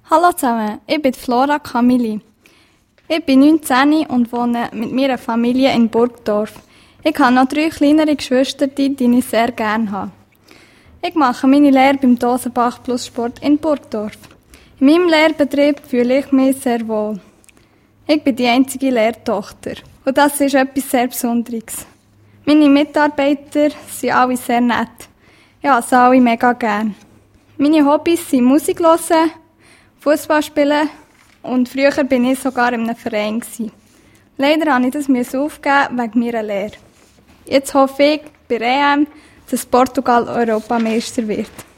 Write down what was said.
Hallo zusammen, ich bin Flora Camilli. Ich bin 19 und wohne mit meiner Familie in Burgdorf. Ich habe noch 3 kleinere Geschwister, die ich sehr gerne habe. Ich mache meine Lehre beim Dosenbach Plus Sport in Burgdorf. In meinem Lehrbetrieb fühle ich mich sehr wohl. Ich bin die einzige Lehrtochter und das ist etwas sehr Besonderes. Meine Mitarbeiter sind alle sehr nett. Ich habe sie alle mega gern. Meine Hobbys sind Musik hören, Fußball spielen und früher bin ich sogar in einem Verein gewesen. Leider musste ich das aufgeben wegen meiner Lehre. Jetzt hoffe ich bei EM, dass Portugal Europameister wird.